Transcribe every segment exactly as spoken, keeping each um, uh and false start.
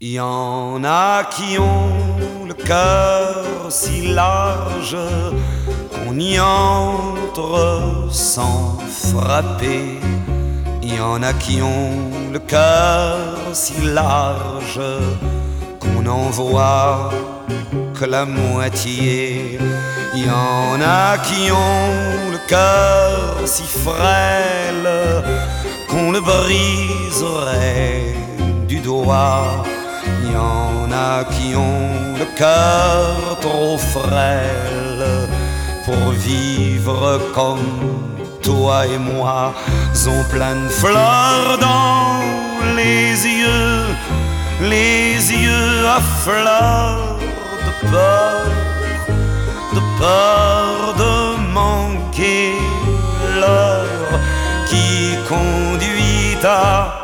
Y en a qui ont le cœur si large qu'on y entre sans frapper. Y en a qui ont le cœur si large qu'on n'en voit que la moitié. Y en a qui ont le cœur si frêle qu'on le briserait du doigt. Y en a qui ont le cœur trop frêle pour vivre comme toi et moi, ont plein de fleurs dans les yeux, les yeux à fleurs de peur, de peur de manquer l'heure qui conduit à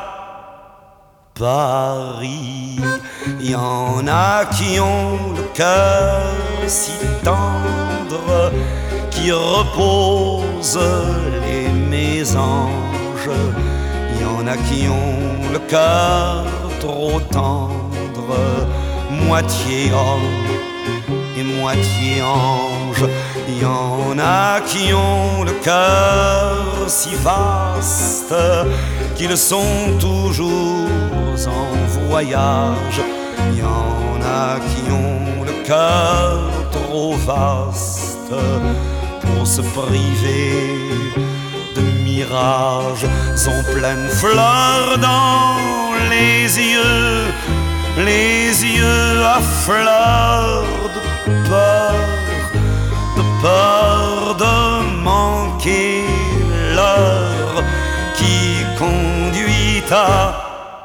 Paris. Y en a qui ont le cœur si tendre qui repose les mésanges. Y en a qui ont le cœur trop tendre, moitié homme et moitié ange. Y en a qui ont le cœur si vaste qu'ils sont toujours en voyage. Y en a qui ont le cœur trop vaste pour se priver de mirages, ont pleines fleurs dans les yeux, les yeux à fleurs de peur, de peur de manquer l'heure qui conduit à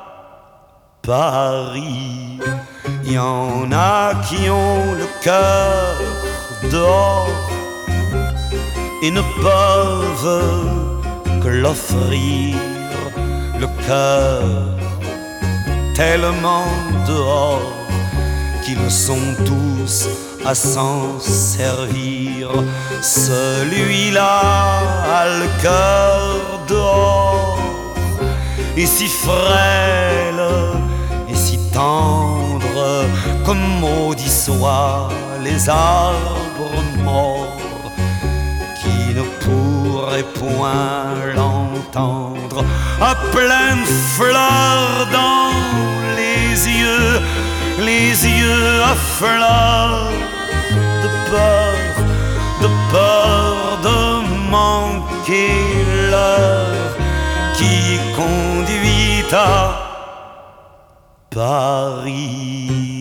Paris. Y en a qui ont le cœur dehors et ne peuvent que l'offrir, le cœur tellement dehors qu'ils sont tous à s'en servir. Celui-là a le cœur dehors et si frêle et si tendre, comme maudits soient les arbres morts qui ne pourraient point l'entendre. À pleines fleurs dans les yeux, les yeux à fleurs de peur, de peur de manquer l'heure qui conduit à Paris.